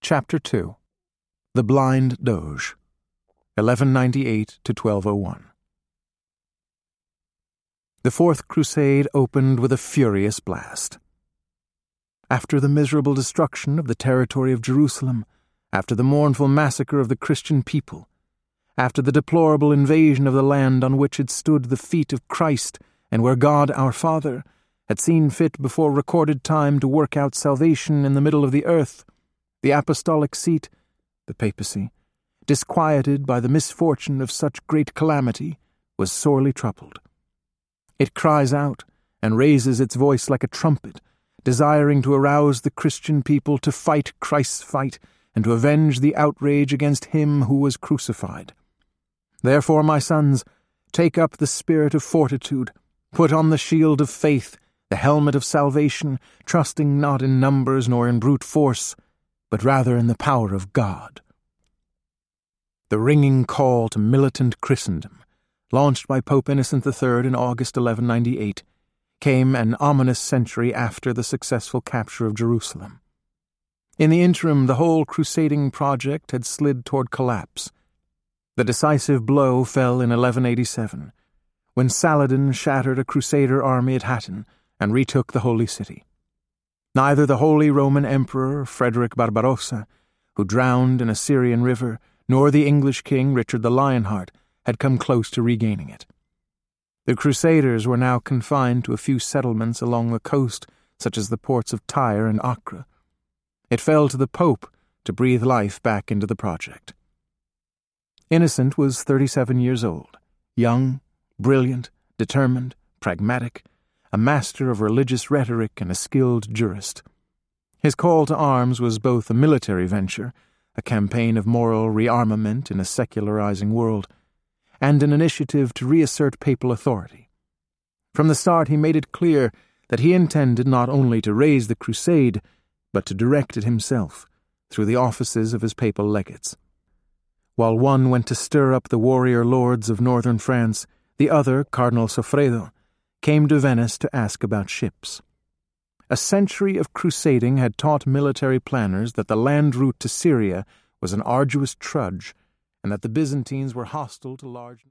Chapter 2. The Blind Doge, 1198 to 1201. The Fourth Crusade opened with a furious blast. After the miserable destruction of the territory of Jerusalem, after the mournful massacre of the Christian people, after the deplorable invasion of the land on which had stood the feet of Christ, and where God our Father had seen fit before recorded time to work out salvation in the middle of the earth, the apostolic seat, the papacy, disquieted by the misfortune of such great calamity, was sorely troubled. It cries out and raises its voice like a trumpet, desiring to arouse the Christian people to fight Christ's fight and to avenge the outrage against him who was crucified. Therefore, my sons, take up the spirit of fortitude, put on the shield of faith, the helmet of salvation, trusting not in numbers nor in brute force, but rather in the power of God. The ringing call to militant Christendom, launched by Pope Innocent III in August 1198, came an ominous century after the successful capture of Jerusalem. In the interim, the whole crusading project had slid toward collapse. The decisive blow fell in 1187, when Saladin shattered a crusader army at Hattin and retook the Holy City. Neither the Holy Roman Emperor Frederick Barbarossa, who drowned in a Syrian river, nor the English king Richard the Lionheart had come close to regaining it. The Crusaders were now confined to a few settlements along the coast, such as the ports of Tyre and Acre. It fell to the Pope to breathe life back into the project. Innocent was 37 years old, young, brilliant, determined, pragmatic, a master of religious rhetoric and a skilled jurist. His call to arms was both a military venture, a campaign of moral rearmament in a secularizing world, and an initiative to reassert papal authority. From the start he made it clear that he intended not only to raise the crusade, but to direct it himself, through the offices of his papal legates. While one went to stir up the warrior lords of northern France, the other, Cardinal Soffredo, came to Venice to ask about ships. A century of crusading had taught military planners that the land route to Syria was an arduous trudge, and that the Byzantines were hostile to large